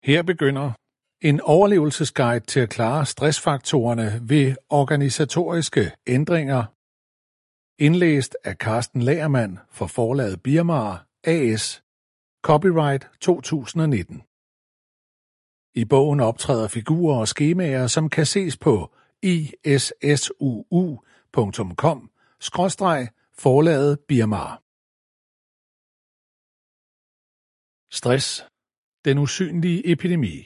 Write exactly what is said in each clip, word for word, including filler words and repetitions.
Her begynder en overlevelsesguide til at klare stressfaktorerne ved organisatoriske ændringer. Indlæst af Carsten Lagermann for forlaget Birmar A S. Copyright to tusind nitten. I bogen optræder figurer og skemaer, som kan ses på i s s u u punktum com skråstreg forlaget Birmar. Stress. Den usynlige epidemi.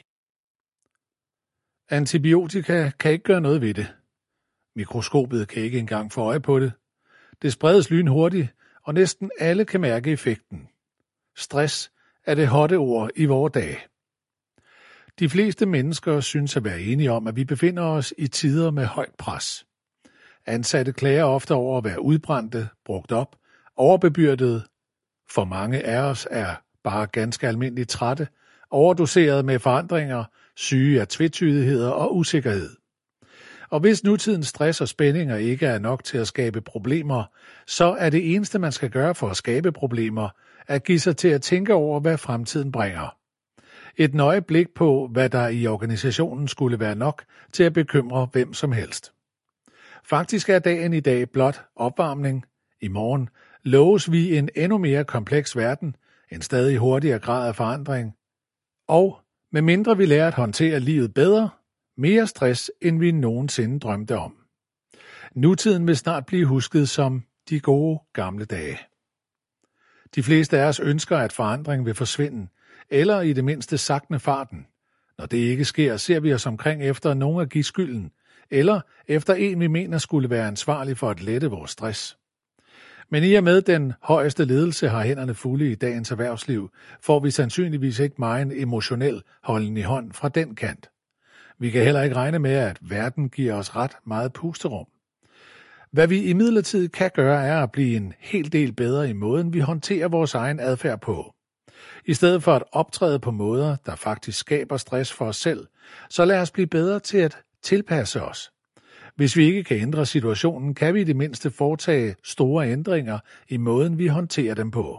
Antibiotika kan ikke gøre noget ved det. Mikroskopet kan ikke engang få øje på det. Det spredes lynhurtigt, og næsten alle kan mærke effekten. Stress er det hotte ord i vore dage. De fleste mennesker synes at være enige om, at vi befinder os i tider med højt pres. Ansatte klager ofte over at være udbrændte, brugt op, overbebyrdet. For mange af os er bare ganske almindeligt trætte, overdoseret med forandringer, syge af tvetydigheder og usikkerhed. Og hvis nutidens stress og spændinger ikke er nok til at skabe problemer, så er det eneste, man skal gøre for at skabe problemer, at give sig til at tænke over, hvad fremtiden bringer. Et nøje blik på, hvad der i organisationen skulle være nok til at bekymre hvem som helst. Faktisk er dagen i dag blot opvarmning. I morgen loves vi en endnu mere kompleks verden, en stadig hurtigere grad af forandring. Og med mindre vi lærer at håndtere livet bedre, mere stress, end vi nogensinde drømte om. Nutiden vil snart blive husket som de gode gamle dage. De fleste af os ønsker, at forandring vil forsvinde, eller i det mindste sakne farten. Når det ikke sker, ser vi os omkring efter nogen at give skylden, eller efter en, vi mener skulle være ansvarlig for at lette vores stress. Men i og med den højeste ledelse har hænderne fulde i dagens erhvervsliv, får vi sandsynligvis ikke meget emotionel holden i hånd fra den kant. Vi kan heller ikke regne med, at verden giver os ret meget pusterum. Hvad vi imidlertid kan gøre, er at blive en hel del bedre i måden, vi håndterer vores egen adfærd på. I stedet for at optræde på måder, der faktisk skaber stress for os selv, så lad os blive bedre til at tilpasse os. Hvis vi ikke kan ændre situationen, kan vi i det mindste foretage store ændringer i måden, vi håndterer dem på.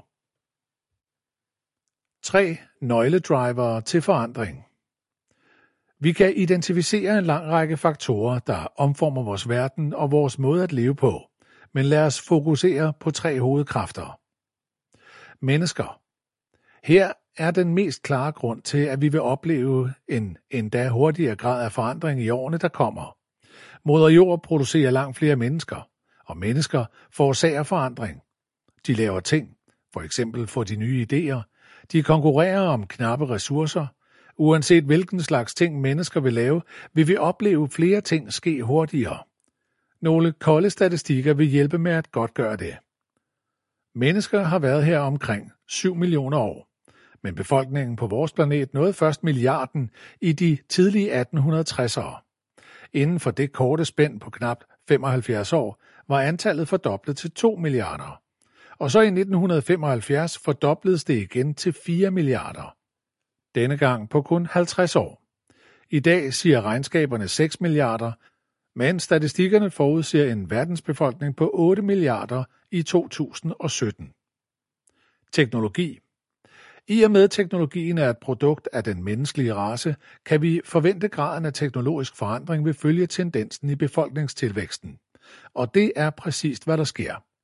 tre Nøgledrivere til forandring. Vi kan identificere en lang række faktorer, der omformer vores verden og vores måde at leve på, men lad os fokusere på tre hovedkræfter. Mennesker. Her er den mest klare grund til, at vi vil opleve en endda hurtigere grad af forandring i årene, der kommer. Moder Jord producerer langt flere mennesker, og mennesker forårsager forandring. De laver ting, for eksempel får de nye idéer. De konkurrerer om knappe ressourcer. Uanset hvilken slags ting mennesker vil lave, vil vi opleve flere ting ske hurtigere. Nogle kolde statistikker vil hjælpe med at godtgøre det. Mennesker har været her omkring syv millioner år, men befolkningen på vores planet nåede først milliarden i de tidlige atten tressere. Inden for det korte spænd på knap femoghalvfjerds år var antallet fordoblet til to milliarder. Og så i nitten femoghalvfjerds fordobledes det igen til fire milliarder. Denne gang på kun halvtreds år. I dag siger regnskaberne seks milliarder, men statistikkerne forudser en verdensbefolkning på otte milliarder i to tusind sytten. Teknologi. I og med teknologien er et produkt af den menneskelige race, kan vi forvente graden af teknologisk forandring vil følge tendensen i befolkningstilvæksten. Og det er præcist, hvad der sker.